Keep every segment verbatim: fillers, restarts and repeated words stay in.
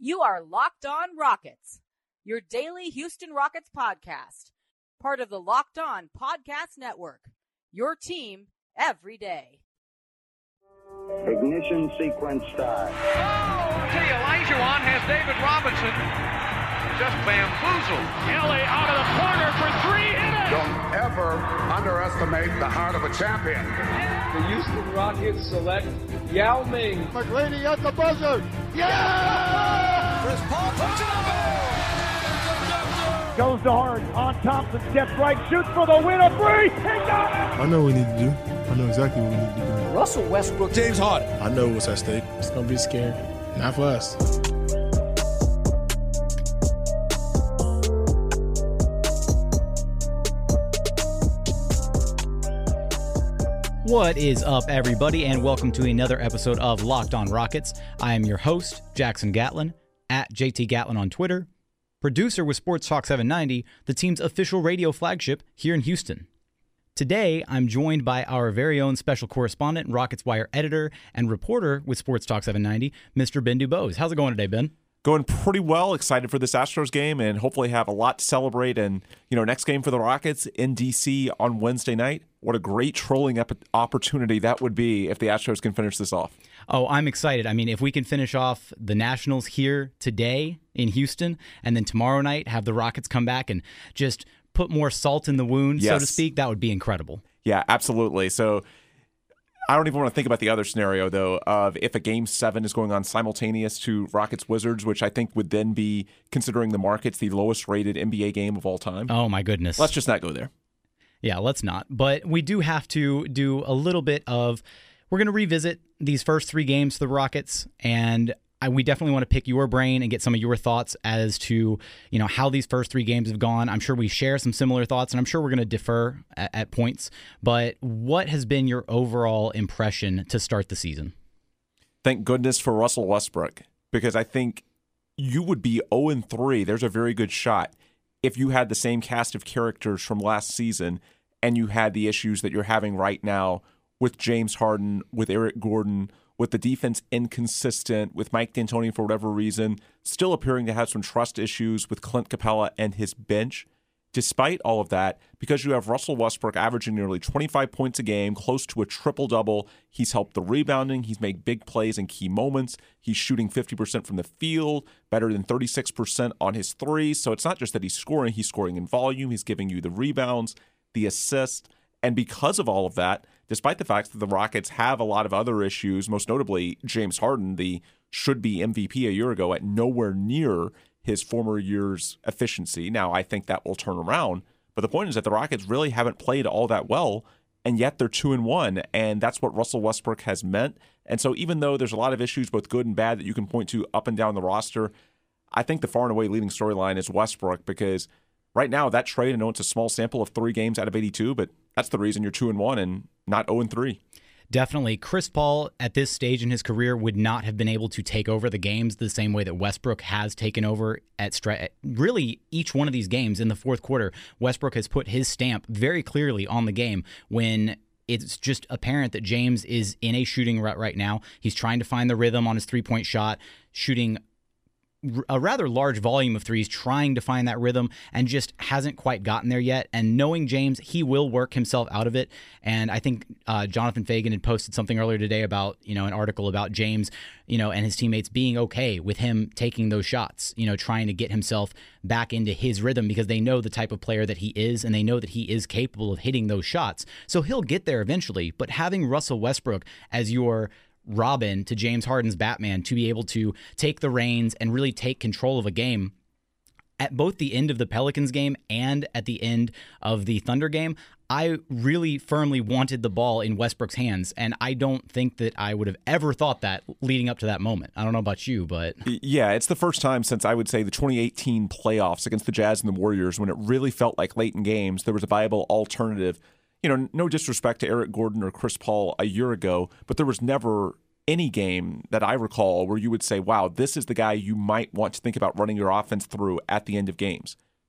You are Locked On Rockets, your daily Houston Rockets podcast, part of the Locked On Podcast Network, your team every day. Ignition sequence start. Oh, see, Olajuwon has David Robinson just bamboozled. Kelly out of the corner for three, hit it! Don't ever underestimate the heart of a champion. The Houston Rockets select Yao Ming. McGrady at the buzzer. Yeah! Chris Paul puts it up. Goes to Hart on Thompson, steps right, shoots for the win, a three. He got it! I know what we need to do. I know exactly what we need to do. Russell Westbrook, James Harden. I know what's at stake. It's gonna be scary. Not for us. What is up, everybody, and welcome to another episode of Locked On Rockets. I am your host, Jackson Gatlin, at J T Gatlin on Twitter, producer with Sports Talk seven ninety, the team's official radio flagship here in Houston. Today, I'm joined by our very own special correspondent, Rockets Wire editor, and reporter with Sports Talk seven ninety, Mister Ben Dubose. How's it going today, Ben? Going pretty well. Excited for this Astros game and hopefully have a lot to celebrate. And, you know, next game for the Rockets in D C on Wednesday night. What a great trolling ep- opportunity that would be if the Astros can finish this off. Oh, I'm excited. I mean, if we can finish off the Nationals here today in Houston and then tomorrow night have the Rockets come back and just put more salt in the wound, yes. so to speak, that would be incredible. Yeah, absolutely. So I don't even want to think about the other scenario, though, of if a game seven is going on simultaneous to Rockets-Wizards, which I think would then be, considering the markets, the lowest rated N B A game of all time. Oh, my goodness. Let's just not go there. Yeah, let's not. But we do have to do a little bit of, we're going to revisit these first three games for the Rockets, and I, we definitely want to pick your brain and get some of your thoughts as to, you know, how these first three games have gone. I'm sure we share some similar thoughts, and I'm sure we're going to differ at, at points. But what has been your overall impression to start the season? Thank goodness for Russell Westbrook, because I think you would be oh and three. There's a very good shot if you had the same cast of characters from last season and you had the issues that you're having right now with James Harden, with Eric Gordon, with the defense inconsistent, with Mike D'Antoni for whatever reason, still appearing to have some trust issues with Clint Capella and his bench. Despite all of that, because you have Russell Westbrook averaging nearly twenty-five points a game, close to a triple-double, he's helped the rebounding, he's made big plays in key moments, he's shooting fifty percent from the field, better than thirty-six percent on his threes, so it's not just that he's scoring, he's scoring in volume, he's giving you the rebounds, the assists, and because of all of that, despite the fact that the Rockets have a lot of other issues, most notably James Harden, the should-be M V P a year ago, at nowhere near his former year's efficiency. Now, I think that will turn around, but the point is that the Rockets really haven't played all that well, and yet they're two and one, and that's what Russell Westbrook has meant. And so even though there's a lot of issues, both good and bad, that you can point to up and down the roster, I think the far and away leading storyline is Westbrook, because right now that trade, I know it's a small sample of three games out of eighty-two, but that's the reason you're two and one and not oh and three. Definitely. Chris Paul, at this stage in his career, would not have been able to take over the games the same way that Westbrook has taken over at stre- really each one of these games in the fourth quarter. Westbrook has put his stamp very clearly on the game when it's just apparent that James is in a shooting rut right now. He's trying to find the rhythm on his three-point shot, shooting a rather large volume of threes, trying to find that rhythm, and just hasn't quite gotten there yet. And knowing James, he will work himself out of it. And I think uh, Jonathan Fagan had posted something earlier today about, you know, an article about James, you know, and his teammates being okay with him taking those shots, you know, trying to get himself back into his rhythm, because they know the type of player that he is, and they know that he is capable of hitting those shots. So he'll get there eventually. But having Russell Westbrook as your Robin to James Harden's Batman, to be able to take the reins and really take control of a game at both the end of the Pelicans game and at the end of the Thunder game, I really firmly wanted the ball in Westbrook's hands, and I don't think that I would have ever thought that leading up to that moment. I don't know about you, but... Yeah, it's the first time since, I would say, the twenty eighteen playoffs against the Jazz and the Warriors when it really felt like late in games there was a viable alternative. You know, no disrespect to Eric Gordon or Chris Paul a year ago, but there was never any game that I recall where you would say, wow, this is the guy you might want to think about running your offense through at the end of games.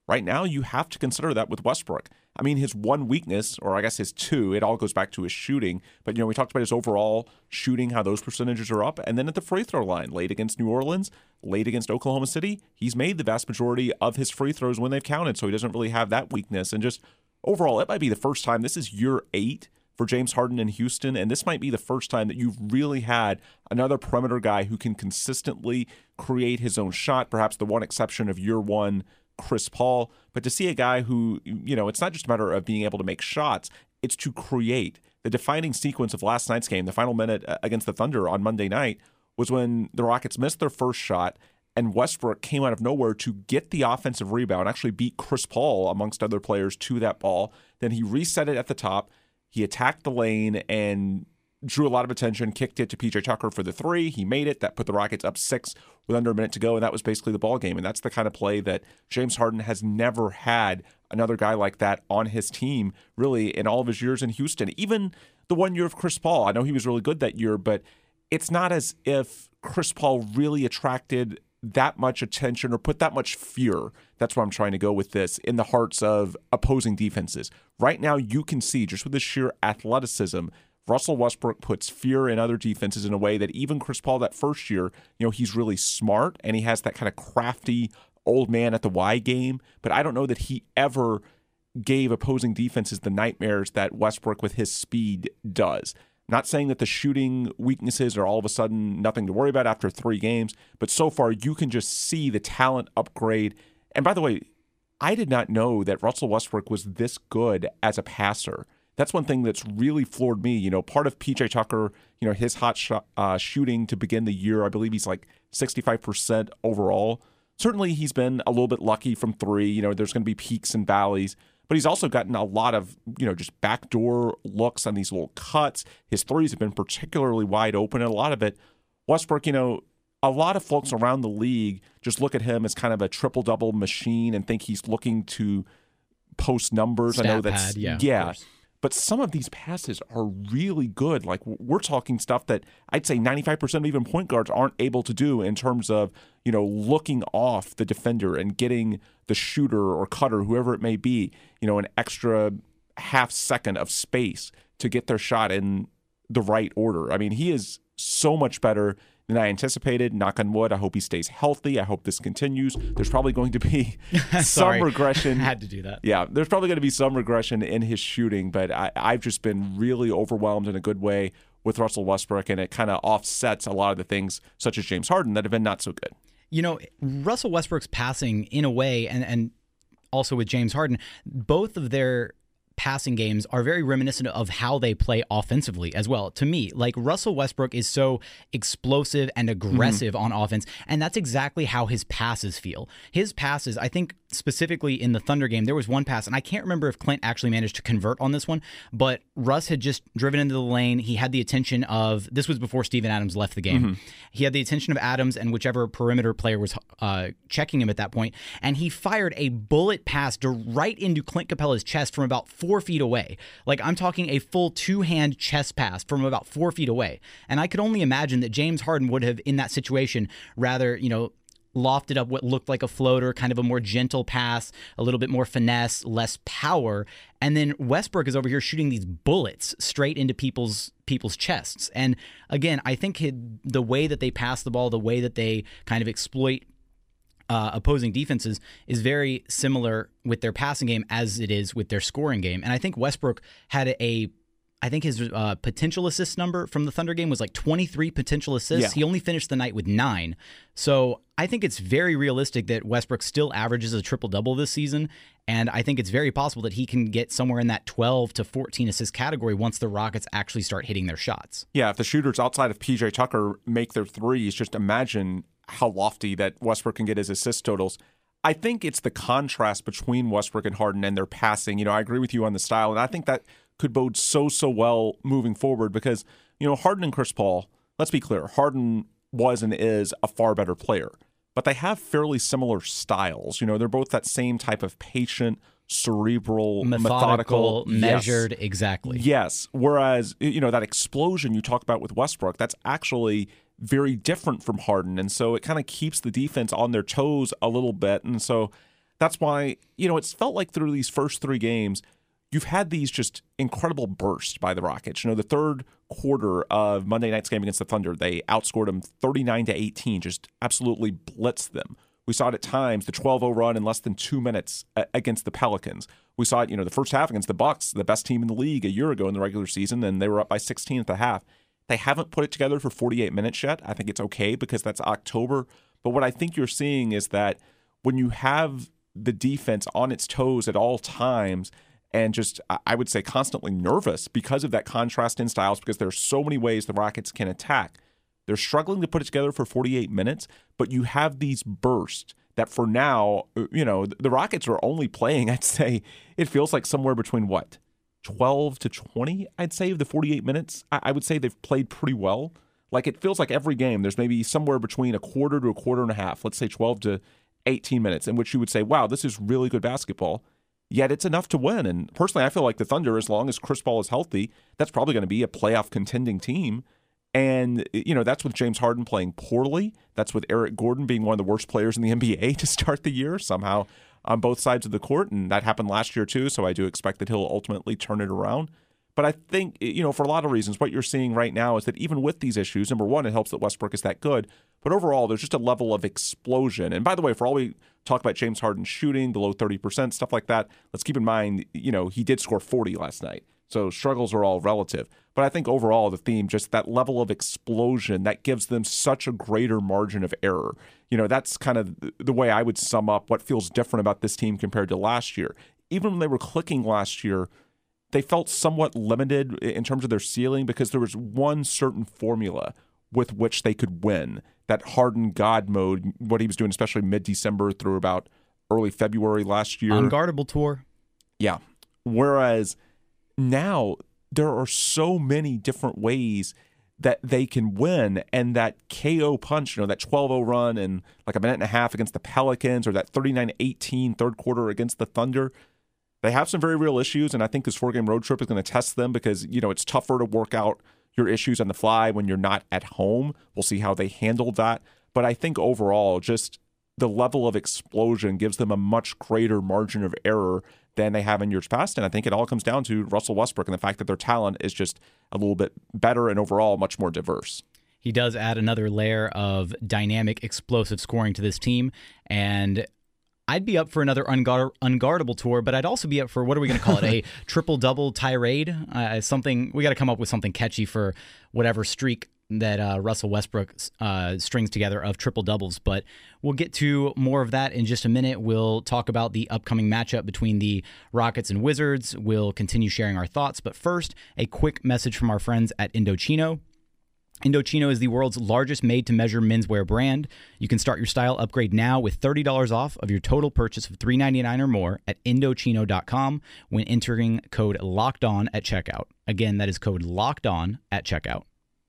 right now you have to consider that with Westbrook. I mean, his one weakness, or I guess his two, it all goes back to his shooting. But, you know, we talked about his overall shooting, how those percentages are up. And then at the free throw line, late against New Orleans, late against Oklahoma City, he's made the vast majority of his free throws when they've counted. So he doesn't really have that weakness. And just overall, it might be the first time. This is year eight for James Harden in Houston. And this might be the first time that you've really had another perimeter guy who can consistently create his own shot. Perhaps the one exception of year one, Chris Paul, but to see a guy who, you know, it's not just a matter of being able to make shots, it's to create. The defining sequence of last night's game, the final minute against the Thunder on Monday night, was when the Rockets missed their first shot and Westbrook came out of nowhere to get the offensive rebound, actually beat Chris Paul, amongst other players, to that ball. Then he reset it at the top. He attacked the lane and drew a lot of attention, kicked it to P J Tucker for the three. He made it. That put the Rockets up six with under a minute to go, and that was basically the ball game. And that's the kind of play that James Harden has never had another guy like that on his team, really, in all of his years in Houston. Even the one year of Chris Paul, I know he was really good that year, but it's not as if Chris Paul really attracted that much attention or put that much fear. That's where I'm trying to go with this, in the hearts of opposing defenses. Right now, you can see, just with his sheer athleticism, Russell Westbrook puts fear in other defenses in a way that even Chris Paul that first year, you know, he's really smart and he has that kind of crafty old man at the Y game. But I don't know that he ever gave opposing defenses the nightmares that Westbrook with his speed does. Not saying that the shooting weaknesses are all of a sudden nothing to worry about after three games, but so far you can just see the talent upgrade. And by the way, I did not know that Russell Westbrook was this good as a passer. That's one thing that's really floored me. You know, part of P J Tucker, you know, his hot shot uh, shooting to begin the year, I believe he's like sixty-five percent overall. Certainly he's been a little bit lucky from three. You know, there's going to be peaks and valleys, but he's also gotten a lot of, you know, just backdoor looks on these little cuts. His threes have been particularly wide open, and a lot of it, Westbrook, you know, a lot of folks around the league just look at him as kind of a triple-double machine and think he's looking to post numbers. Stat I know that's, pad, yeah. yeah. But some of these passes are really good. Like, we're talking stuff that I'd say ninety-five percent of even point guards aren't able to do in terms of, you know, looking off the defender and getting the shooter or cutter, whoever it may be, you know, an extra half second of space to get their shot in the right order. I mean, he is so much better than I anticipated. Knock on wood. I hope he stays healthy. I hope this continues. There's probably going to be some regression. I had to do that. Yeah, there's probably going to be some regression in his shooting, but I, I've just been really overwhelmed in a good way with Russell Westbrook, and it kind of offsets a lot of the things, such as James Harden, that have been not so good. You know, Russell Westbrook's passing, in a way, and, and also with James Harden, both of their passing games are very reminiscent of how they play offensively as well. To me, like, Russell Westbrook is so explosive and aggressive mm-hmm. on offense, and that's exactly how his passes feel. His passes, I think specifically in the Thunder game, there was one pass, and I can't remember if Clint actually managed to convert on this one, but Russ had just driven into the lane. He had the attention of, this was before Steven Adams left the game. Mm-hmm. He had the attention of Adams and whichever perimeter player was uh, checking him at that point, and he fired a bullet pass right into Clint Capella's chest from about four feet away. Like, I'm talking a full two-hand chest pass from about four feet away. And I could only imagine that James Harden would have, in that situation, rather, you know, lofted up what looked like a floater, kind of a more gentle pass, a little bit more finesse, less power. And then Westbrook is over here shooting these bullets straight into people's people's chests. And again, I think he, the way that they pass the ball, the way that they kind of exploit Uh, opposing defenses is very similar with their passing game as it is with their scoring game. And I think Westbrook had a, I think his uh, potential assist number from the Thunder game was like twenty-three potential assists. Yeah. He only finished the night with nine. So I think it's very realistic that Westbrook still averages a triple-double this season. And I think it's very possible that he can get somewhere in that twelve to fourteen assist category once the Rockets actually start hitting their shots. Yeah, if the shooters outside of P J Tucker make their threes, just imagine how lofty that Westbrook can get his assist totals. I think it's the contrast between Westbrook and Harden and their passing. You know, I agree with you on the style, and I think that could bode so, so well moving forward because, you know, Harden and Chris Paul, let's be clear, Harden was and is a far better player, but they have fairly similar styles. You know, they're both that same type of patient, cerebral, methodical, methodical measured, yes. exactly. Yes, whereas, you know, that explosion you talk about with Westbrook, that's actually very different from Harden, and so it kind of keeps the defense on their toes a little bit, and so That's why, you know, it's felt like through these first three games, you've had these just incredible bursts by the Rockets. You know, the third quarter of Monday night's game against the Thunder, they outscored them thirty-nine to eighteen, just absolutely blitzed them. We saw it at times, the twelve oh run in less than two minutes against the Pelicans. We saw it, you know, the first half against the Bucks, the best team in the league a year ago in the regular season, and they were up by sixteen at the half. They haven't put it together for forty-eight minutes yet. I think it's okay because that's October. But what I think you're seeing is that when you have the defense on its toes at all times and just, I would say, constantly nervous because of that contrast in styles, because there's so many ways the Rockets can attack, they're struggling to put it together for forty-eight minutes, but you have these bursts that for now, you know, the Rockets are only playing, I'd say, it feels like somewhere between what? twelve to twenty, I'd say, of the forty-eight minutes. I would say they've played pretty well. Like, it feels like every game, there's maybe somewhere between a quarter to a quarter and a half, let's say twelve to eighteen minutes, in which you would say, wow, this is really good basketball. Yet it's enough to win. And personally, I feel like the Thunder, as long as Chris Paul is healthy, that's probably going to be a playoff contending team. And, you know, that's with James Harden playing poorly. That's with Eric Gordon being one of the worst players in the N B A to start the year somehow on both sides of the court. And that happened last year, too. So I do expect that he'll ultimately turn it around. But I think, you know, for a lot of reasons, what you're seeing right now is that even with these issues, number one, it helps that Westbrook is that good. But overall, there's just a level of explosion. And by the way, for all we talk about James Harden shooting below thirty percent, stuff like that, let's keep in mind, you know, he did score forty last night. So struggles are all relative. But I think overall the theme, just that level of explosion, that gives them such a greater margin of error. You know, that's kind of the way I would sum up what feels different about this team compared to last year. Even when they were clicking last year, they felt somewhat limited in terms of their ceiling because there was one certain formula with which they could win. That Harden God mode, what he was doing, especially mid-December through about early February last year. Unguardable tour. Yeah. Whereas now there are so many different ways that they can win, and that K O punch, you know, that twelve oh run in like a minute and a half against the Pelicans, or that thirty-nine eighteen third quarter against the Thunder, they have some very real issues, and I think this four-game road trip is going to test them because, you know, it's tougher to work out your issues on the fly when you're not at home. We'll see how they handle that. But I think overall, just the level of explosion gives them a much greater margin of error than they have in years past. And I think it all comes down to Russell Westbrook and the fact that their talent is just a little bit better and overall much more diverse. He does add another layer of dynamic, explosive scoring to this team. And I'd be up for another unguard- unguardable tour, but I'd also be up for, what are we going to call it, a triple-double tirade? Uh, something we got to come up with something catchy for whatever streak that uh, Russell Westbrook uh, strings together of triple-doubles. But we'll get to more of that in just a minute. We'll talk about the upcoming matchup between the Rockets and Wizards. We'll continue sharing our thoughts. But first, a quick message from our friends at Indochino. Indochino is the world's largest made-to-measure menswear brand. You can start your style upgrade now with thirty dollars off of your total purchase of three ninety-nine or more at Indochino dot com when entering code LOCKEDON at checkout. Again, that is code LOCKEDON at checkout.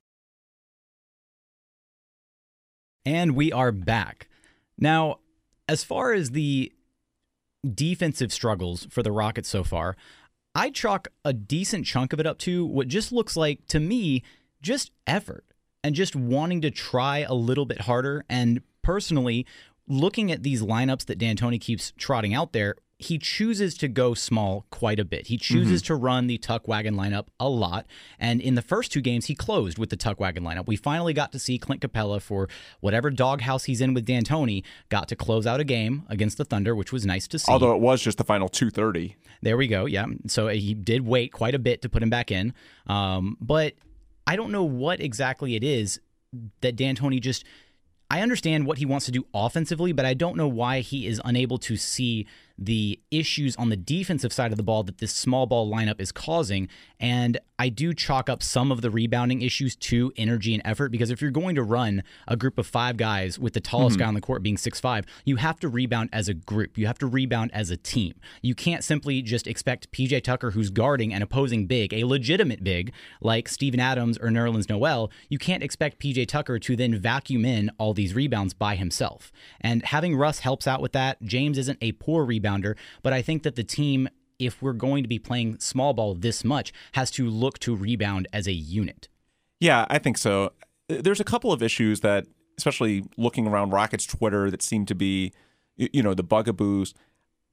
And we are back. Now, as far as the defensive struggles for the Rockets so far, I chalk a decent chunk of it up to what just looks like, to me, just effort and just wanting to try a little bit harder. And personally, looking at these lineups that D'Antoni keeps trotting out there, he chooses to go small quite a bit. He chooses mm-hmm. to run the tuck wagon lineup a lot. And in the first two games, he closed with the tuck wagon lineup. We finally got to see Clint Capella, for whatever doghouse he's in with D'Antoni, got to close out a game against the Thunder, which was nice to see. Although it was just the final two thirty. There we go. Yeah. So he did wait quite a bit to put him back in. Um, but I don't know what exactly it is that D'Antoni just... I understand what he wants to do offensively, but I don't know why he is unable to see the issues on the defensive side of the ball that this small ball lineup is causing. And I do chalk up some of the rebounding issues to energy and effort, because if you're going to run a group of five guys with the tallest mm-hmm. guy on the court being six five, you have to rebound as a group. You have to rebound as a team. You can't simply just expect P J Tucker, who's guarding an opposing big, a legitimate big like Steven Adams or Nerlens Noel, you can't expect P J Tucker to then vacuum in all these rebounds by himself. And having Russ helps out with that. James isn't a poor rebounder, but I think that the team, if we're going to be playing small ball this much, has to look to rebound as a unit. Yeah, I think so. There's a couple of issues that, especially looking around Rockets Twitter, that seem to be, you know, the bugaboos.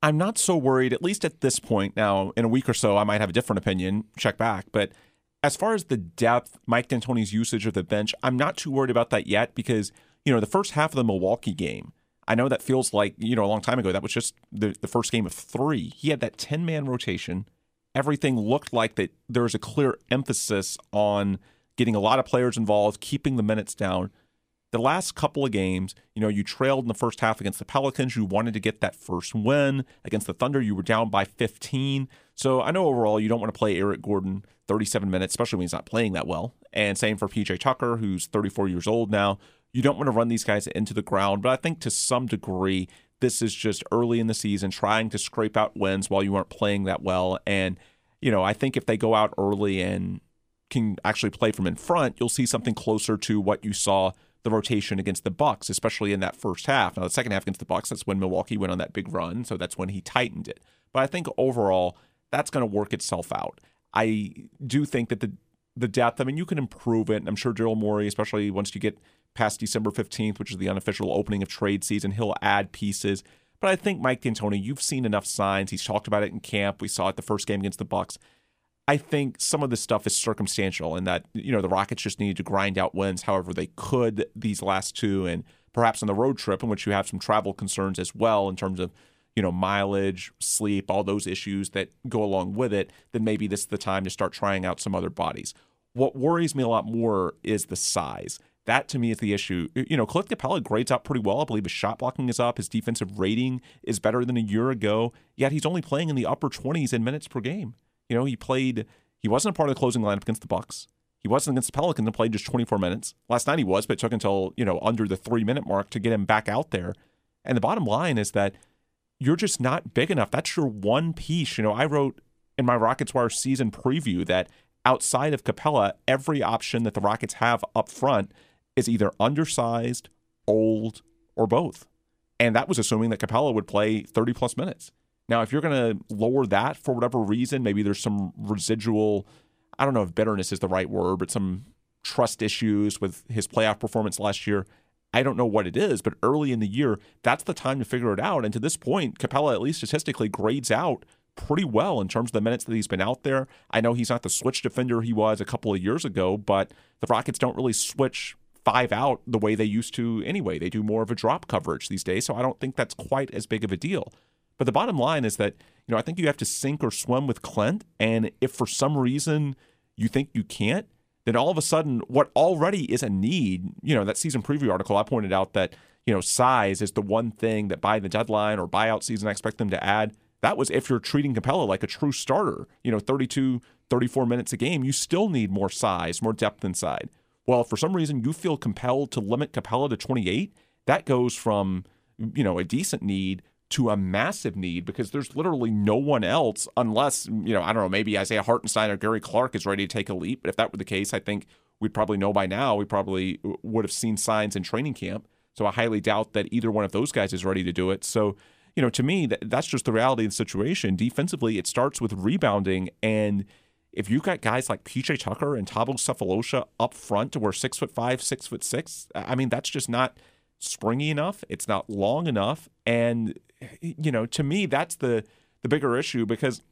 I'm not so worried, at least at this point. Now, in a week or so, I might have a different opinion. Check back. But as far as the depth, Mike D'Antoni's usage of the bench, I'm not too worried about that yet because, you know, the first half of the Milwaukee game, I know that feels like, you know, a long time ago. That was just the, the first game of three. He had that ten-man rotation. Everything looked like that there was a clear emphasis on getting a lot of players involved, keeping the minutes down. The last couple of games, you know, you trailed in the first half against the Pelicans. You wanted to get that first win. Against the Thunder, you were down by fifteen. So I know overall you don't want to play Eric Gordon thirty-seven minutes, especially when he's not playing that well. And same for P J Tucker, who's thirty-four years old now. You don't want to run these guys into the ground. But I think to some degree, this is just early in the season, trying to scrape out wins while you aren't playing that well. And, you know, I think if they go out early and can actually play from in front, you'll see something closer to what you saw the rotation against the Bucks, especially in that first half. Now, the second half against the Bucks, that's when Milwaukee went on that big run, so that's when he tightened it. But I think overall, that's going to work itself out. I do think that the the depth, I mean, you can improve it, and I'm sure Daryl Morey, especially once you get past December fifteenth, which is the unofficial opening of trade season, he'll add pieces. But I think Mike D'Antoni, you've seen enough signs. He's talked about it in camp. We saw it the first game against the Bucks. I think some of this stuff is circumstantial in that, you know, the Rockets just needed to grind out wins however they could these last two, and perhaps on the road trip in which you have some travel concerns as well in terms of, you know, mileage, sleep, all those issues that go along with it, then maybe this is the time to start trying out some other bodies. What worries me a lot more is the size. That, to me, is the issue. You know, Clint Capella grades out pretty well. I believe his shot blocking is up. His defensive rating is better than a year ago, yet he's only playing in the upper twenties in minutes per game. You know, he played, he wasn't a part of the closing lineup against the Bucks. He wasn't against the Pelicans and played just twenty-four minutes. Last night he was, but it took until, you know, under the three-minute mark to get him back out there. And the bottom line is that you're just not big enough. That's your one piece. You know, I wrote in my Rockets Wire season preview that outside of Capella, every option that the Rockets have up front is either undersized, old, or both. And that was assuming that Capella would play thirty-plus minutes. Now, if you're going to lower that for whatever reason, maybe there's some residual, I don't know if bitterness is the right word, but some trust issues with his playoff performance last year. I don't know what it is, but early in the year, that's the time to figure it out. And to this point, Capella, at least statistically, grades out pretty well in terms of the minutes that he's been out there. I know he's not the switch defender he was a couple of years ago, but the Rockets don't really switch five out the way they used to anyway. They do more of a drop coverage these days, so I don't think that's quite as big of a deal. But the bottom line is that, you know, I think you have to sink or swim with Clint, and if for some reason you think you can't, then all of a sudden what already is a need, you know, that season preview article, I pointed out that, you know, size is the one thing that by the deadline or buyout season I expect them to add. That was if you're treating Capella like a true starter, you know, thirty-two, thirty-four minutes a game, you still need more size, more depth inside. Well, if for some reason you feel compelled to limit Capella to twenty-eight, that goes from, you know, a decent need to a massive need because there's literally no one else unless, you know, I don't know, maybe Isaiah Hartenstein or Gary Clark is ready to take a leap. But if that were the case, I think we'd probably know by now. We probably would have seen signs in training camp. So I highly doubt that either one of those guys is ready to do it. So, you know, to me, that, that's just the reality of the situation. Defensively, it starts with rebounding. And if you've got guys like P J Tucker and Thabo Sefolosha up front to where six foot five, six foot six, I mean, that's just not springy enough. It's not long enough. And, you know, to me, that's the, the bigger issue because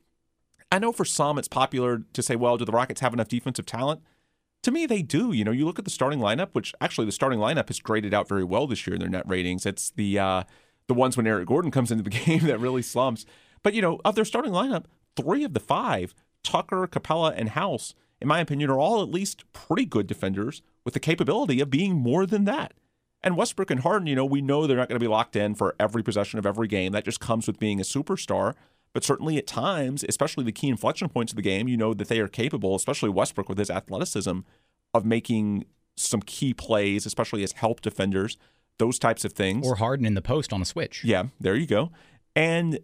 I know for some it's popular to say, well, do the Rockets have enough defensive talent? To me, they do. You know, you look at the starting lineup, which actually the starting lineup has graded out very well this year in their net ratings. It's the uh, the ones when Eric Gordon comes into the game that really slumps. But, you know, of their starting lineup, three of the five, Tucker, Capella, and House, in my opinion, are all at least pretty good defenders with the capability of being more than that. And Westbrook and Harden, you know, we know they're not going to be locked in for every possession of every game. That just comes with being a superstar. But certainly at times, especially the key inflection points of the game, you know that they are capable, especially Westbrook with his athleticism, of making some key plays, especially as help defenders, those types of things. Or Harden in the post on a switch. Yeah, there you go. And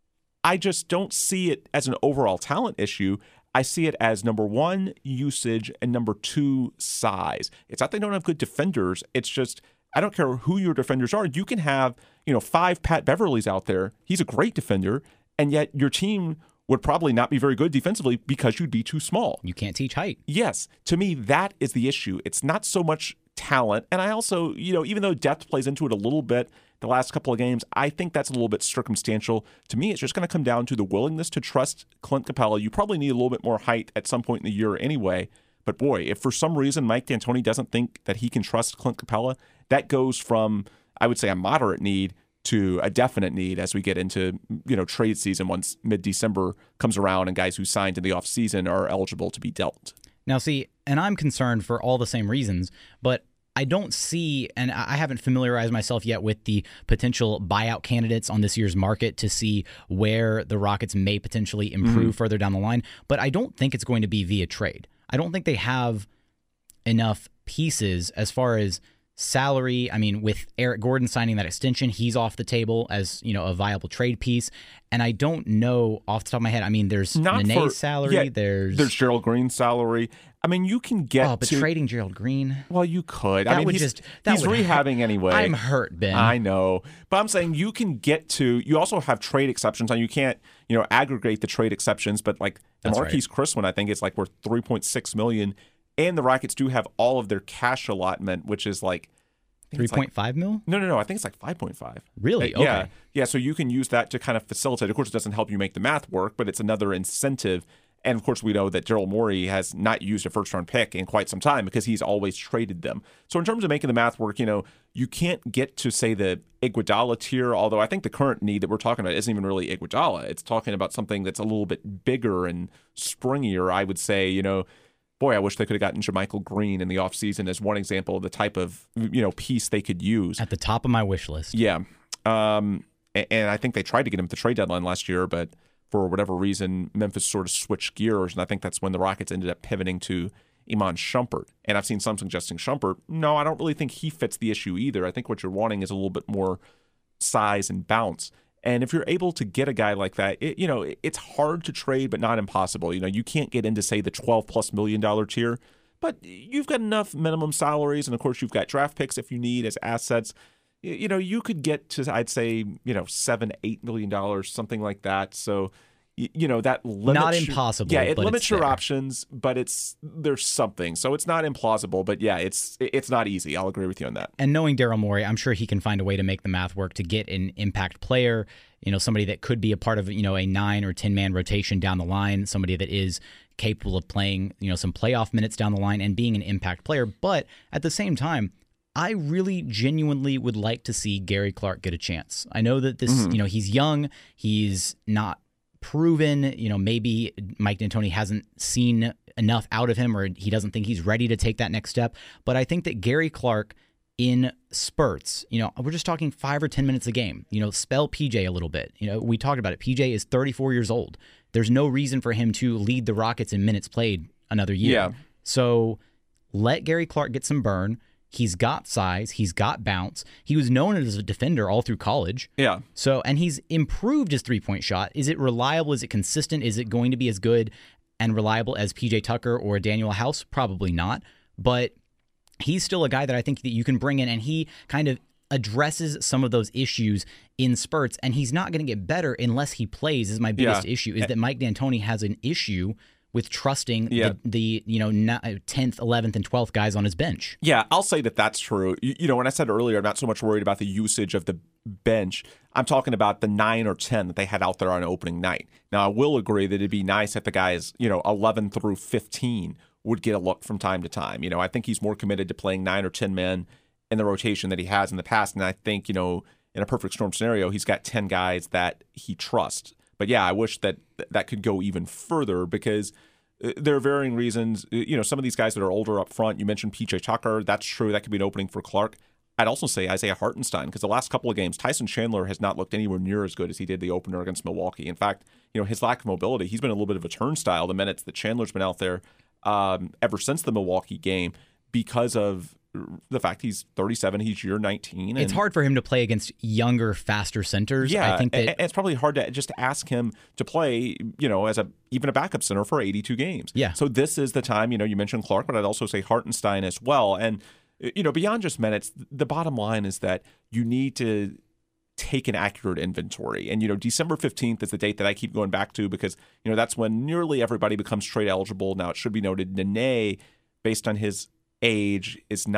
I just don't see it as an overall talent issue. I see it as number one, usage, and number two, size. It's not they don't have good defenders. It's just I don't care who your defenders are. You can have, you know, five Pat Beverleys out there. He's a great defender, and yet your team would probably not be very good defensively because you'd be too small. You can't teach height. Yes. To me, that is the issue. It's not so much talent. And I also, you know, even though depth plays into it a little bit the last couple of games, I think that's a little bit circumstantial. To me, it's just going to come down to the willingness to trust Clint Capella. You probably need a little bit more height at some point in the year anyway. But boy, if for some reason Mike D'Antoni doesn't think that he can trust Clint Capella, that goes from, I would say, a moderate need to a definite need as we get into, you know, trade season once mid-December comes around and guys who signed in the offseason are eligible to be dealt. Now, see, and I'm concerned for all the same reasons, but I don't see, and I haven't familiarized myself yet with the potential buyout candidates on this year's market to see where the Rockets may potentially improve mm-hmm. further down the line, but I don't think it's going to be via trade. I don't think they have enough pieces as far as salary. I mean, with Eric Gordon signing that extension, he's off the table as, you know, a viable trade piece. And I don't know off the top of my head. I mean, there's Nene's salary. Yeah, there's there's Gerald Green's salary. I mean, you can get oh, but to, trading Gerald Green. Well, you could. That I mean, would he's, just that he's would rehabbing hurt. anyway. I'm hurt, Ben. I know, but I'm saying you can get to. You also have trade exceptions, and you can't, you know, aggregate the trade exceptions. But like the That's Marquise right. Chris one, I think it's like worth three point six million dollars, and the Rockets do have all of their cash allotment, which is like three point five like, mil? No, no, no. I think it's like five point five. Really? Uh, okay. Yeah, yeah. So you can use that to kind of facilitate. Of course, it doesn't help you make the math work, but it's another incentive. And of course, we know that Daryl Morey has not used a first-round pick in quite some time because he's always traded them. So in terms of making the math work, you know, you can't get to, say, the Iguodala tier, although I think the current need that we're talking about isn't even really Iguodala. It's talking about something that's a little bit bigger and springier, I would say. You know, boy, I wish they could have gotten JaMychal Green in the offseason as one example of the type of, you know, piece they could use. At the top of my wish list. Yeah. Um, and, and I think they tried to get him at the trade deadline last year, but for whatever reason, Memphis sort of switched gears, and I think that's when the Rockets ended up pivoting to Iman Shumpert. And I've seen some suggesting Shumpert. No, I don't really think he fits the issue either. I think what you're wanting is a little bit more size and bounce. And if you're able to get a guy like that, it, you know, it's hard to trade, but not impossible. You know, you can't get into, say, the twelve plus million dollar tier, but you've got enough minimum salaries, and of course, you've got draft picks if you need as assets. You know, you could get to, I'd say, you know, seven, eight million dollars, something like that. So, you know, that limits not impossible. Your, yeah, it but limits it's your there. options, but it's there's something. So it's not implausible, but yeah, it's it's not easy. I'll agree with you on that. And knowing Daryl Morey, I'm sure he can find a way to make the math work to get an impact player. You know, somebody that could be a part of, you know, a nine or ten man rotation down the line. Somebody that is capable of playing, you know, some playoff minutes down the line and being an impact player. But at the same time, I really genuinely would like to see Gary Clark get a chance. I know that this, mm-hmm. you know, he's young, he's not proven, you know, maybe Mike D'Antoni hasn't seen enough out of him or he doesn't think he's ready to take that next step. But I think that Gary Clark in spurts, you know, we're just talking five or ten minutes a game, you know, spell P J a little bit. You know, we talked about it. P J is thirty-four years old. There's no reason for him to lead the Rockets in minutes played another year. Yeah. So let Gary Clark get some burn. He's got size. He's got bounce. He was known as a defender all through college. Yeah. So, and he's improved his three-point shot. Is it reliable? Is it consistent? Is it going to be as good and reliable as P J Tucker or Daniel House? Probably not. But he's still a guy that I think that you can bring in, and he kind of addresses some of those issues in spurts, and he's not going to get better unless he plays, is my biggest yeah. issue, is that Mike D'Antoni has an issue with trusting yeah. the, the you know tenth, eleventh, and twelfth guys on his bench. Yeah, I'll say that that's true. You, you know, when I said earlier, I'm not so much worried about the usage of the bench. I'm talking about the nine or ten that they had out there on opening night. Now, I will agree that it'd be nice if the guys, you know, eleven through fifteen would get a look from time to time. You know, I think he's more committed to playing nine or ten men in the rotation that he has in the past. And I think, you know, in a perfect storm scenario, he's got ten guys that he trusts. But yeah, I wish that that could go even further because there are varying reasons. You know, some of these guys that are older up front, you mentioned P J Tucker. That's true. That could be an opening for Clark. I'd also say Isaiah Hartenstein because the last couple of games, Tyson Chandler has not looked anywhere near as good as he did the opener against Milwaukee. In fact, you know, his lack of mobility, he's been a little bit of a turnstile the minutes that Chandler's been out there um, ever since the Milwaukee game because of the fact he's thirty-seven, he's year nineteen. And it's hard for him to play against younger, faster centers. Yeah, I think that and it's probably hard to just ask him to play, you know, as a even a backup center for eighty-two games. Yeah. So this is the time, you know, you mentioned Clark, but I'd also say Hartenstein as well. And, you know, beyond just minutes, the bottom line is that you need to take an accurate inventory. And, you know, December fifteenth is the date that I keep going back to because, you know, that's when nearly everybody becomes trade eligible. Now, it should be noted, Nene, based on his age, is not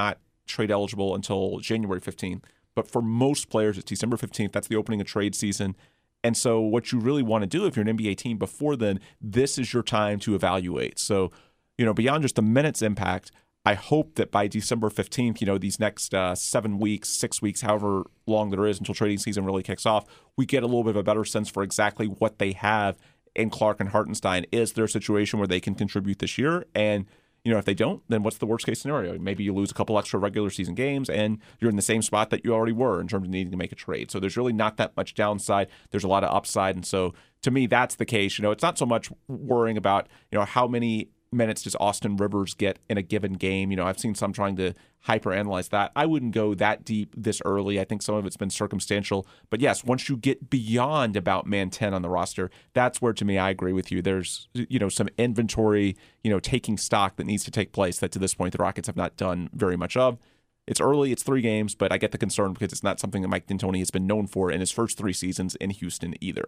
trade eligible until January fifteenth. But for most players, it's December fifteenth. That's the opening of trade season. And so what you really want to do if you're an N B A team before then, this is your time to evaluate. So, you know, beyond just the minutes impact, I hope that by December fifteenth, you know, these next uh, seven weeks, six weeks, however long there is until trading season really kicks off, we get a little bit of a better sense for exactly what they have in Clark and Hartenstein. Is there a situation where they can contribute this year? And, you know, if they don't, then what's the worst case scenario? Maybe you lose a couple extra regular season games and you're in the same spot that you already were in terms of needing to make a trade. So there's really not that much downside. There's a lot of upside. And so to me, that's the case. You know, it's not so much worrying about, you know, how many minutes does Austin Rivers get in a given game. You know, I've seen some trying to hyperanalyze that. I wouldn't go that deep this early. I think some of it's been circumstantial. But yes, once you get beyond about man ten on the roster, that's where, to me, I agree with you. There's, you know, some inventory, you know, taking stock that needs to take place that to this point the Rockets have not done very much of. It's early, it's three games, but I get the concern because it's not something that Mike D'Antoni has been known for in his first three seasons in Houston either.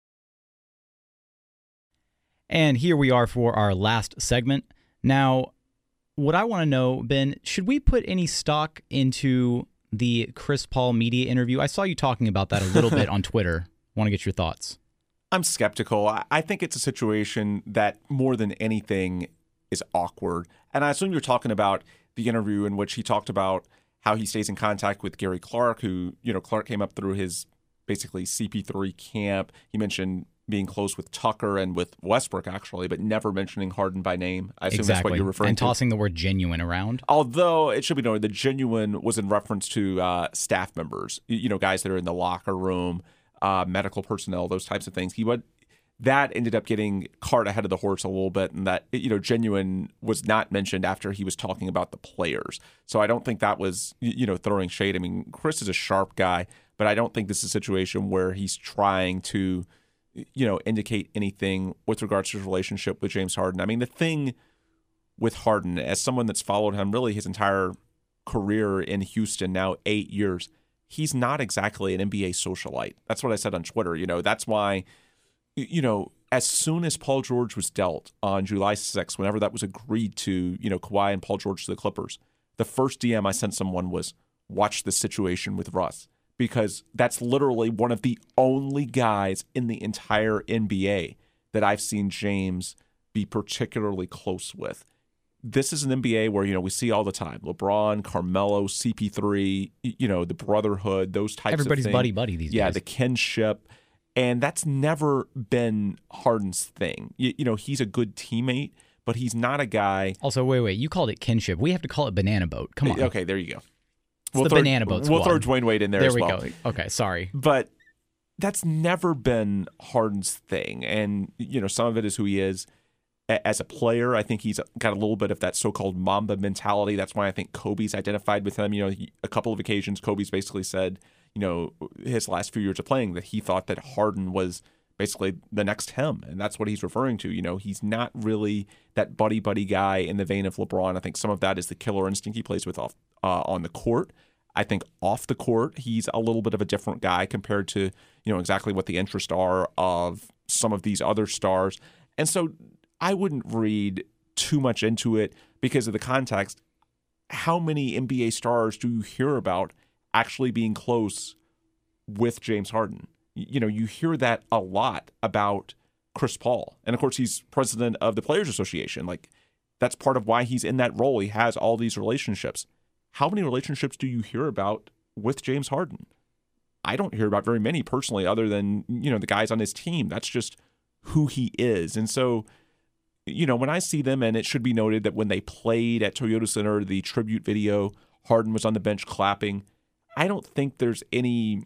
And here we are for our last segment. Now, what I want to know, Ben, should we put any stock into the Chris Paul media interview? I saw you talking about that a little bit on Twitter. Want to get your thoughts? I'm skeptical. I think it's a situation that more than anything is awkward. And I assume you're talking about the interview in which he talked about how he stays in contact with Gary Clark, who, you know, Clark came up through his basically C P three camp. He mentioned being close with Tucker and with Westbrook, actually, but never mentioning Harden by name. I assume exactly. That's what you're referring and to. And tossing the word genuine around. Although it should be noted, the genuine was in reference to uh, staff members, you know, guys that are in the locker room, uh, medical personnel, those types of things. He would. That ended up getting cart ahead of the horse a little bit, and that, you know, genuine was not mentioned after he was talking about the players. So I don't think that was, you know, throwing shade. I mean, Chris is a sharp guy, but I don't think this is a situation where he's trying to, you know, indicate anything with regards to his relationship with James Harden. I mean, the thing with Harden, as someone that's followed him really his entire career in Houston, now eight years, he's not exactly an N B A socialite. That's what I said on Twitter. You know, that's why, you know, as soon as Paul George was dealt on July sixth, whenever that was agreed to, you know, Kawhi and Paul George to the Clippers, the first D M I sent someone was, watch the situation with Russ. Because that's literally one of the only guys in the entire N B A that I've seen James be particularly close with. This is an N B A where, you know, we see all the time LeBron, Carmelo, C P three, you know, the brotherhood, those types Everybody's of things. Everybody's buddy-buddy these yeah, days. Yeah, the kinship. And that's never been Harden's thing. You, you know, he's a good teammate, but he's not a guy. Also, wait, wait, you called it kinship. We have to call it banana boat. Come on. Okay, there you go. It's we'll the throw, banana boat We'll squad. throw Dwayne Wade in there, there as we well. Go. Okay, sorry. But that's never been Harden's thing. And, you know, some of it is who he is as a player. I think he's got a little bit of that so-called Mamba mentality. That's why I think Kobe's identified with him. You know, he, a couple of occasions, Kobe's basically said, you know, his last few years of playing that he thought that Harden was basically the next him. And that's what he's referring to. You know, he's not really that buddy-buddy guy in the vein of LeBron. I think some of that is the killer instinct he plays with off uh, on the court. I think off the court, he's a little bit of a different guy compared to, you know, exactly what the interests are of some of these other stars. And so I wouldn't read too much into it because of the context. How many N B A stars do you hear about actually being close with James Harden? You know, you hear that a lot about Chris Paul. And of course, he's president of the Players Association. Like, that's part of why he's in that role. He has all these relationships. How many relationships do you hear about with James Harden? I don't hear about very many personally, other than, you know, the guys on his team. That's just who he is. And so, you know, when I see them, and it should be noted that when they played at Toyota Center, the tribute video, Harden was on the bench clapping. I don't think there's any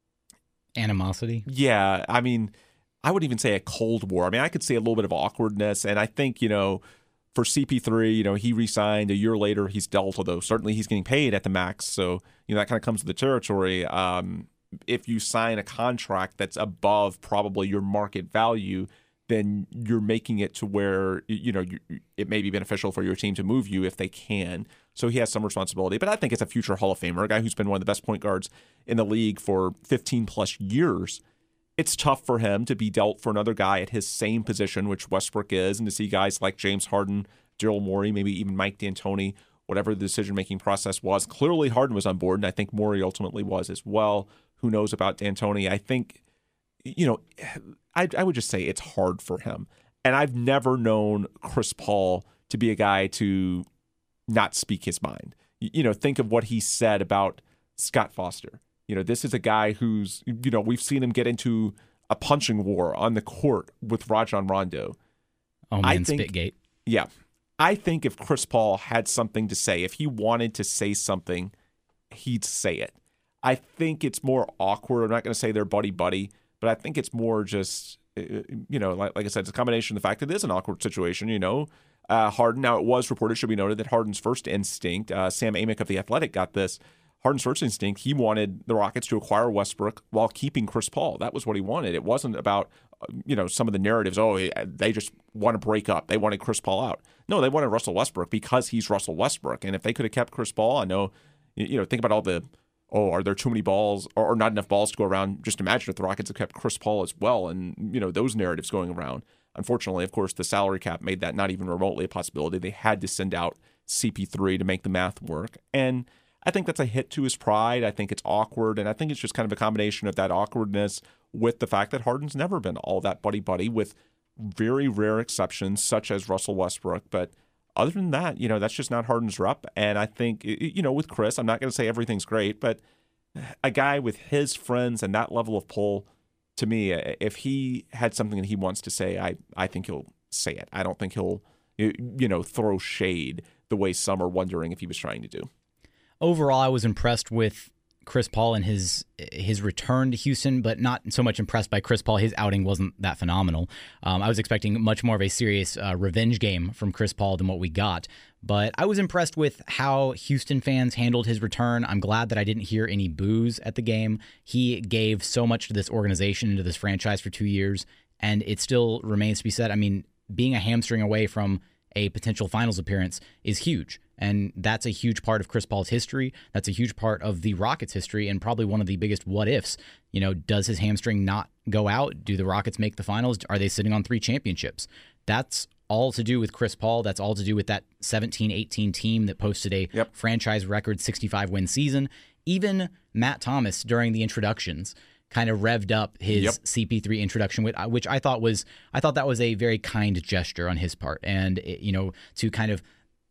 animosity. Yeah. I mean, I would even say a Cold War. I mean, I could see a little bit of awkwardness. And I think, you know, for C P three, you know, he re-signed a year later. He's dealt, although certainly he's getting paid at the max. So, you know, that kind of comes with the territory. Um, if you sign a contract that's above probably your market value, then you're making it to where, you know, you, it may be beneficial for your team to move you if they can. So he has some responsibility. But I think it's a future Hall of Famer, a guy who's been one of the best point guards in the league for fifteen plus years. It's tough for him to be dealt for another guy at his same position, which Westbrook is, and to see guys like James Harden, Daryl Morey, maybe even Mike D'Antoni whatever the decision-making process was. Clearly Harden was on board, and I think Morey ultimately was as well. Who knows about D'Antoni? I think, you know, I, I would just say it's hard for him. And I've never known Chris Paul to be a guy to not speak his mind. You, you know, think of what he said about Scott Foster. You know, this is a guy who's, you know, we've seen him get into a punching war on the court with Rajon Rondo. Oh, man, Spitgate. Yeah. I think if Chris Paul had something to say, if he wanted to say something, he'd say it. I think it's more awkward. I'm not going to say they're buddy-buddy, but I think it's more just, you know, like, like I said, it's a combination of the fact that it is an awkward situation, you know. Uh, Harden, now it was reported, should be noted, that Harden's first instinct, uh, Sam Amick of The Athletic got this, Harden's first instinct, he wanted the Rockets to acquire Westbrook while keeping Chris Paul. That was what he wanted. It wasn't about, you know, some of the narratives, oh, they just want to break up. They wanted Chris Paul out. No, they wanted Russell Westbrook because he's Russell Westbrook. And if they could have kept Chris Paul, I know, you know, think about all the, oh, are there too many balls or not enough balls to go around? Just imagine if the Rockets had kept Chris Paul as well and, you know, those narratives going around. Unfortunately, of course, the salary cap made that not even remotely a possibility. They had to send out C P three to make the math work. And I think that's a hit to his pride. I think it's awkward. And I think it's just kind of a combination of that awkwardness with the fact that Harden's never been all that buddy-buddy, with very rare exceptions such as Russell Westbrook. But other than that, you know, that's just not Harden's rep. And I think, you know, with Chris, I'm not going to say everything's great, but a guy with his friends and that level of pull, to me, if he had something that he wants to say, I, I think he'll say it. I don't think he'll, you know, throw shade the way some are wondering if he was trying to do. Overall, I was impressed with Chris Paul and his his return to Houston, but not so much impressed by Chris Paul. His outing wasn't that phenomenal. Um, I was expecting much more of a serious uh, revenge game from Chris Paul than what we got. But I was impressed with how Houston fans handled his return. I'm glad that I didn't hear any boos at the game. He gave so much to this organization and to this franchise for two years, and it still remains to be said. I mean, being a hamstring away from a potential finals appearance is huge. And that's a huge part of Chris Paul's history. That's a huge part of the Rockets' history, and probably one of the biggest what-ifs. You know, does his hamstring not go out? Do the Rockets make the finals? Are they sitting on three championships? That's all to do with Chris Paul. That's all to do with that seventeen eighteen team that posted a yep. franchise record sixty-five win season. Even Matt Thomas, during the introductions, kind of revved up his yep. C P three introduction, which I thought was I thought that was a very kind gesture on his part, and you know, to kind of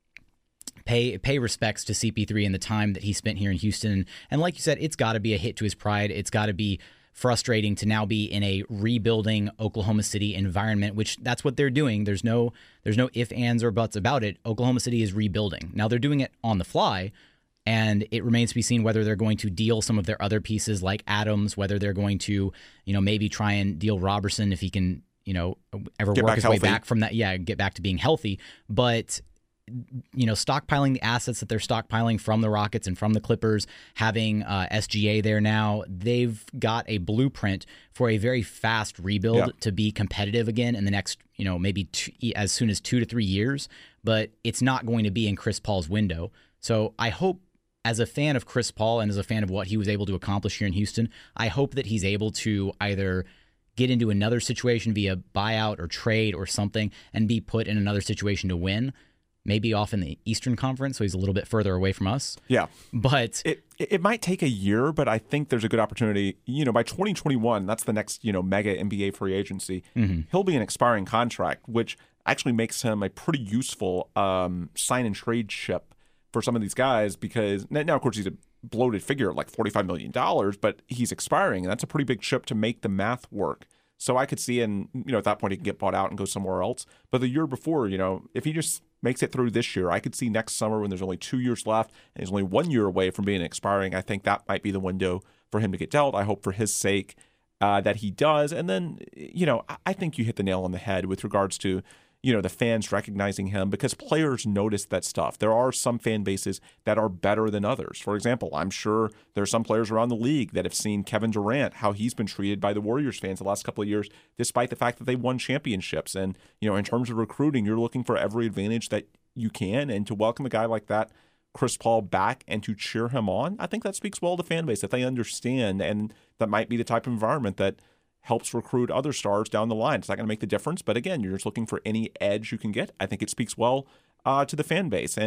pay pay respects to C P three and the time that he spent here in Houston. And like you said, it's got to be a hit to his pride. It's got to be frustrating to now be in a rebuilding Oklahoma City environment, which that's what they're doing. There's no there's no ifs, ands, or buts about it. Oklahoma City is rebuilding. Now they're doing it on the fly, and it remains to be seen whether they're going to deal some of their other pieces like Adams, whether they're going to, you know, maybe try and deal Robertson if he can, you know, ever get work his healthy. way back from that. Yeah, get back to being healthy. But you know, stockpiling the assets that they're stockpiling from the Rockets and from the Clippers, having uh, S G A there now, they've got a blueprint for a very fast rebuild yeah. to be competitive again in the next, you know, maybe two, as soon as two to three years. But it's not going to be in Chris Paul's window. So I hope, as a fan of Chris Paul and as a fan of what he was able to accomplish here in Houston, I hope that he's able to either get into another situation via buyout or trade or something and be put in another situation to win. Maybe off in the Eastern Conference, so he's a little bit further away from us. Yeah. But it it might take a year, but I think there's a good opportunity. You know, by twenty twenty-one, that's the next, you know, mega N B A free agency. Mm-hmm. He'll be an expiring contract, which actually makes him a pretty useful um, sign and trade chip for some of these guys, because now, of course, he's a bloated figure like forty-five million dollars, but he's expiring, and that's a pretty big chip to make the math work. So I could see, and you know, at that point he can get bought out and go somewhere else. But the year before, you know, if he just makes it through this year, I could see next summer when there's only two years left and he's only one year away from being expiring. I think that might be the window for him to get dealt. I hope for his sake uh, that he does. And then, you know, I think you hit the nail on the head with regards to, you know, the fans recognizing him, because players notice that stuff. There are some fan bases that are better than others. For example, I'm sure there are some players around the league that have seen Kevin Durant, how he's been treated by the Warriors fans the last couple of years, despite the fact that they won championships. And, you know, in terms of recruiting, you're looking for every advantage that you can. And to welcome a guy like that, Chris Paul, back and to cheer him on, I think that speaks well to the fan base, that they understand. And that might be the type of environment that helps recruit other stars down the line. It's not going to make the difference, but again, you're just looking for any edge you can get. I think it speaks well uh, to the fan base. And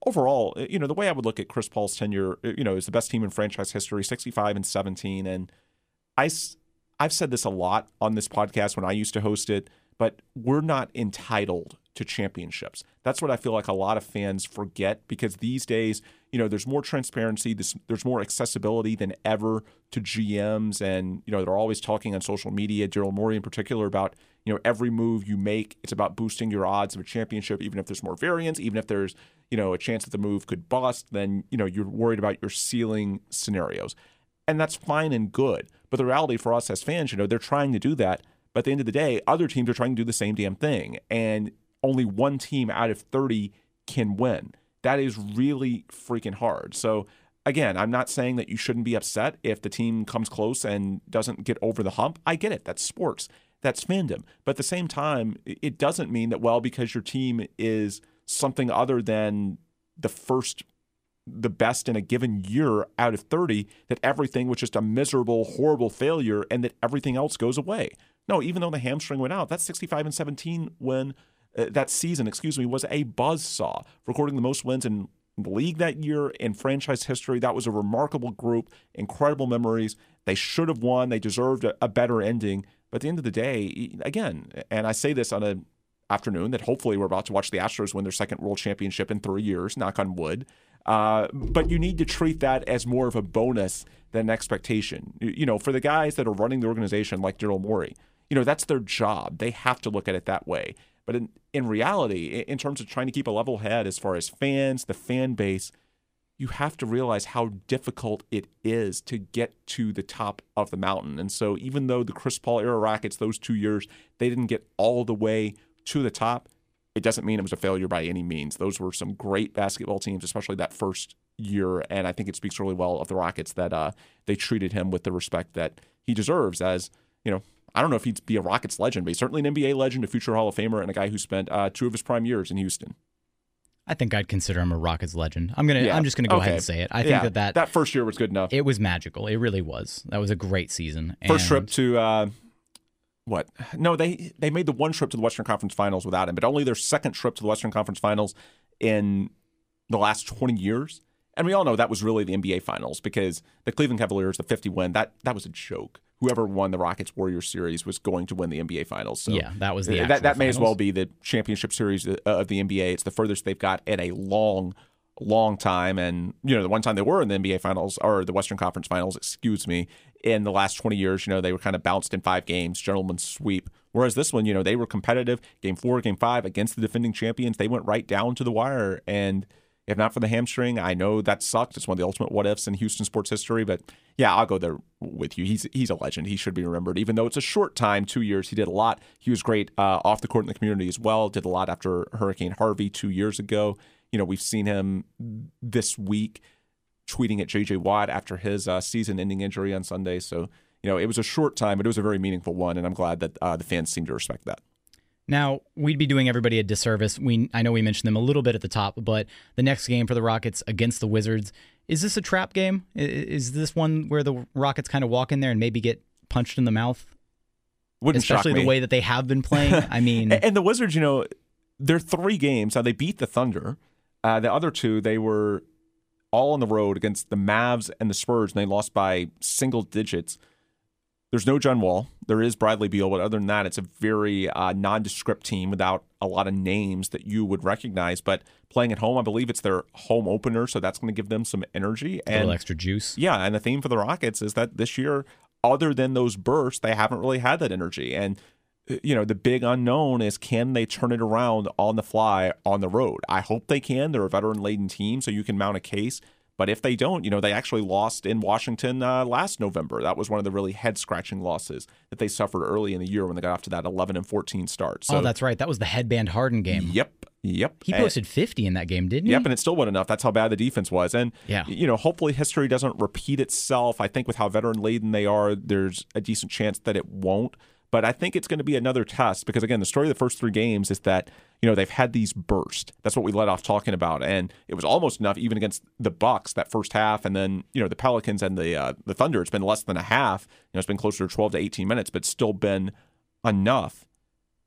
overall, you know, the way I would look at Chris Paul's tenure, you know, is the best team in franchise history, sixty-five and seventeen. And I, I've said this a lot on this podcast when I used to host it, but we're not entitled to championships. That's what I feel like a lot of fans forget, because these days, you know, there's more transparency, there's, there's more accessibility than ever to G Ms, and, you know, they're always talking on social media, Daryl Morey in particular, about, you know, every move you make, it's about boosting your odds of a championship, even if there's more variance, even if there's, you know, a chance that the move could bust, then, you know, you're worried about your ceiling scenarios. And that's fine and good. But the reality for us as fans, you know, they're trying to do that. But at the end of the day, other teams are trying to do the same damn thing. And only one team out of thirty can win. That is really freaking hard. So, again, I'm not saying that you shouldn't be upset if the team comes close and doesn't get over the hump. I get it. That's sports. That's fandom. But at the same time, it doesn't mean that, well, because your team is something other than the first, the best in a given year out of thirty, that everything was just a miserable, horrible failure and that everything else goes away. No, even though the hamstring went out, that sixty-five and seventeen win, uh, that season, excuse me, was a buzzsaw, recording the most wins in the league that year in franchise history. That was a remarkable group, incredible memories. They should have won. They deserved a, a better ending. But at the end of the day, again, and I say this on an afternoon that hopefully we're about to watch the Astros win their second world championship in three years, knock on wood. Uh, but you need to treat that as more of a bonus than an expectation. You know, for the guys that are running the organization like Daryl Morey, you know, that's their job. They have to look at it that way. But in, in reality, in terms of trying to keep a level head as far as fans, the fan base, you have to realize how difficult it is to get to the top of the mountain. And so even though the Chris Paul era Rockets, those two years, they didn't get all the way to the top, it doesn't mean it was a failure by any means. Those were some great basketball teams, especially that first year. And I think it speaks really well of the Rockets that uh, they treated him with the respect that he deserves as, you know, I don't know if he'd be a Rockets legend, but he's certainly an N B A legend, a future Hall of Famer, and a guy who spent uh, two of his prime years in Houston. I think I'd consider him a Rockets legend. I'm gonna. Yeah. I'm just gonna go okay. ahead and say it. I think yeah. that, that that first year was good enough. It was magical. It really was. That was a great season. First and trip to uh, what? No, they they made the one trip to the Western Conference Finals without him, but only their second trip to the Western Conference Finals in the last twenty years. And we all know that was really the N B A Finals, because the Cleveland Cavaliers, the fifty win, that that was a joke. Whoever won the Rockets Warriors series was going to win the N B A Finals. So yeah, that was the that, actual that may finals. as well be the championship series of the N B A. It's the furthest they've got in a long, long time. And, you know, the one time they were in the N B A Finals, or the Western Conference Finals, excuse me, in the last twenty years, you know, they were kind of bounced in five games, gentleman's sweep. Whereas this one, you know, they were competitive. Game four, game five against the defending champions. They went right down to the wire. And if not for the hamstring, I know that sucked. It's one of the ultimate what-ifs in Houston sports history. But, yeah, I'll go there with you. He's he's a legend. He should be remembered. Even though it's a short time, two years, he did a lot. He was great uh, off the court in the community as well. Did a lot after Hurricane Harvey two years ago. You know, we've seen him this week tweeting at J J Watt after his uh, season-ending injury on Sunday. So, you know, it was a short time, but it was a very meaningful one, and I'm glad that uh, the fans seem to respect that. Now, we'd be doing everybody a disservice. We I know we mentioned them a little bit at the top, but the next game for the Rockets against the Wizards, is this a trap game? Is this one where the Rockets kind of walk in there and maybe get punched in the mouth? Wouldn't Especially shock me. the way that they have been playing. I mean, and the Wizards, you know, they're three games. Now, they beat the Thunder. Uh, the other two, they were all on the road against the Mavs and the Spurs, and they lost by single digits. There's no John Wall. There is Bradley Beal, but other than that, it's a very uh, nondescript team without a lot of names that you would recognize. But playing at home, I believe it's their home opener, so that's going to give them some energy. A and little extra juice. Yeah, and the theme for the Rockets is that this year, other than those bursts, they haven't really had that energy. And, you know, the big unknown is, can they turn it around on the fly on the road? I hope they can. They're a veteran-laden team, so you can mount a case. But if they don't, you know, they actually lost in Washington uh, last November. That was one of the really head-scratching losses that they suffered early in the year when they got off to that eleven and fourteen start. So, oh, that's right. That was the headband Harden game. Yep, yep. He posted fifty in that game, didn't he? Yep, and it still wasn't enough. That's how bad the defense was. And, yeah. you know, hopefully history doesn't repeat itself. I think with how veteran-laden they are, there's a decent chance that it won't. But I think it's going to be another test because, again, the story of the first three games is that, you know, they've had these bursts. That's what we let off talking about. And it was almost enough even against the Bucks that first half. And then, you know, the Pelicans and the uh, the Thunder, it's been less than a half. You know, it's been closer to twelve to eighteen minutes, but still been enough.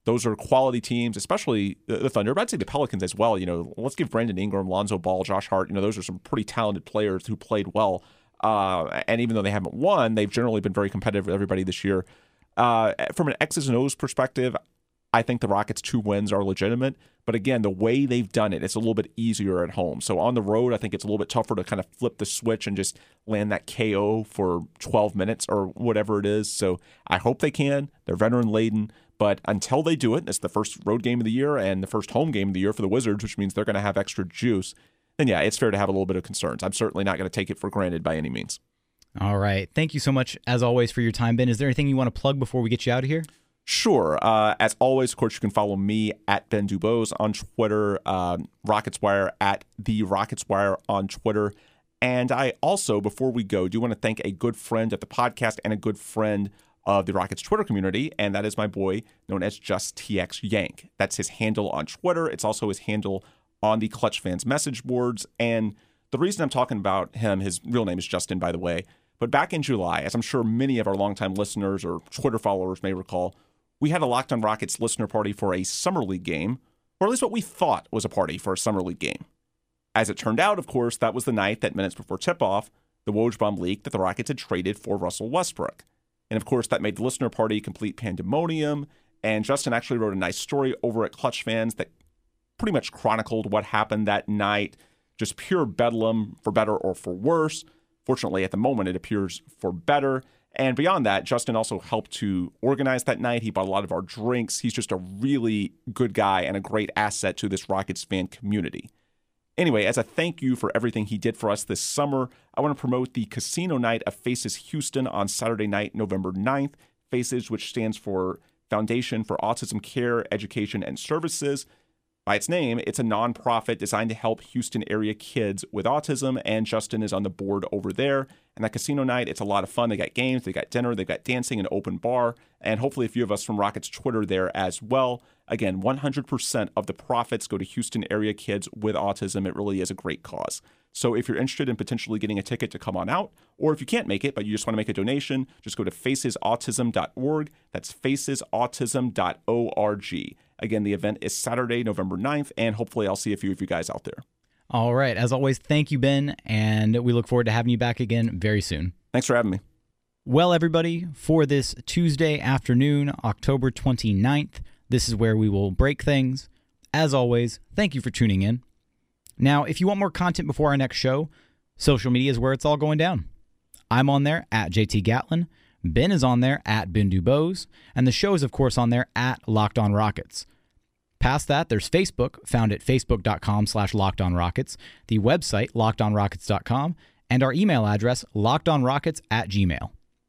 Those are quality teams, especially the Thunder, but I'd say the Pelicans as well. You know, let's give Brandon Ingram, Lonzo Ball, Josh Hart, you know, those are some pretty talented players who played well. Uh, and even though they haven't won, they've generally been very competitive with everybody this year. Uh, from an X's and O's perspective, I think the Rockets' two wins are legitimate. But again, the way they've done it, it's a little bit easier at home. So on the road, I think it's a little bit tougher to kind of flip the switch and just land that K O for twelve minutes or whatever it is. So I hope they can. They're veteran-laden. But until they do it, it's the first road game of the year and the first home game of the year for the Wizards, which means they're going to have extra juice. Then, yeah, it's fair to have a little bit of concerns. I'm certainly not going to take it for granted by any means. All right. Thank you so much, as always, for your time, Ben. Is there anything you want to plug before we get you out of here? Sure. Uh, as always, of course, you can follow me at Ben Dubose on Twitter, um, Rockets Wire at the Rockets Wire on Twitter. And I also, before we go, do want to thank a good friend of the podcast and a good friend of the Rockets Twitter community, and that is my boy known as Just T X Yank. That's his handle on Twitter. It's also his handle on the Clutch Fans message boards. And the reason I'm talking about him, his real name is Justin, by the way, but back in July, as I'm sure many of our longtime listeners or Twitter followers may recall, we had a Locked on Rockets listener party for a Summer League game, or at least what we thought was a party for a Summer League game. As it turned out, of course, that was the night that minutes before tip-off, the Woj bomb leaked that the Rockets had traded for Russell Westbrook. And of course, that made the listener party complete pandemonium. And Justin actually wrote a nice story over at Clutch Fans that pretty much chronicled what happened that night. Just pure bedlam, for better or for worse. Fortunately, at the moment, it appears for better. And beyond that, Justin also helped to organize that night. He bought a lot of our drinks. He's just a really good guy and a great asset to this Rockets fan community. Anyway, as a thank you for everything he did for us this summer, I want to promote the Casino Night of Faces Houston on Saturday night, November ninth. Faces, which stands for Foundation for Autism Care, Education, and Services. By its name, it's a nonprofit designed to help Houston area kids with autism, and Justin is on the board over there. And that Casino Night, it's a lot of fun. They got games, they got dinner, they got dancing, an open bar, and hopefully a few of us from Rockets Twitter there as well. Again, one hundred percent of the profits go to Houston area kids with autism. It really is a great cause. So if you're interested in potentially getting a ticket to come on out, or if you can't make it, but you just want to make a donation, just go to faces autism dot org. That's faces autism dot org. Again, the event is Saturday, November ninth, and hopefully I'll see a few of you guys out there. All right. As always, thank you, Ben, and we look forward to having you back again very soon. Thanks for having me. Well, everybody, for this Tuesday afternoon, October twenty-ninth, this is where we will break things. As always, thank you for tuning in. Now, if you want more content before our next show, social media is where it's all going down. I'm on there at J T Gatlin. Ben is on there at Ben Dubose, and the show is, of course, on there at Locked On Rockets. Past that, there's Facebook, found at facebook.com slash Locked On Rockets, the website, locked on rockets dot com, and our email address, lockedonrockets at gmail.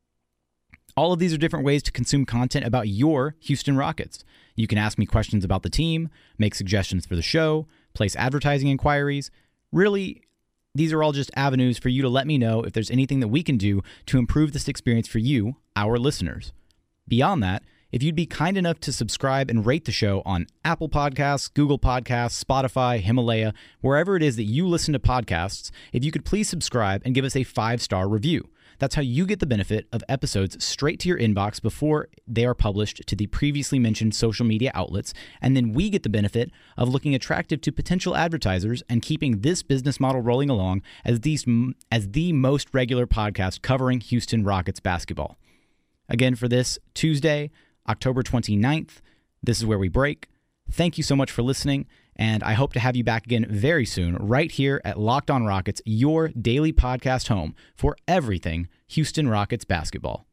All of these are different ways to consume content about your Houston Rockets. You can ask me questions about the team, make suggestions for the show, place advertising inquiries. Really, these are all just avenues for you to let me know if there's anything that we can do to improve this experience for you, our listeners. Beyond that, if you'd be kind enough to subscribe and rate the show on Apple Podcasts, Google Podcasts, Spotify, Himalaya, wherever it is that you listen to podcasts, if you could please subscribe and give us a five-star review. That's how you get the benefit of episodes straight to your inbox before they are published to the previously mentioned social media outlets, and then we get the benefit of looking attractive to potential advertisers and keeping this business model rolling along as, these, as the most regular podcast covering Houston Rockets basketball. Again, for this Tuesday, October twenty-ninth, this is where we break. Thank you so much for listening, and I hope to have you back again very soon right here at Locked On Rockets, your daily podcast home for everything Houston Rockets basketball.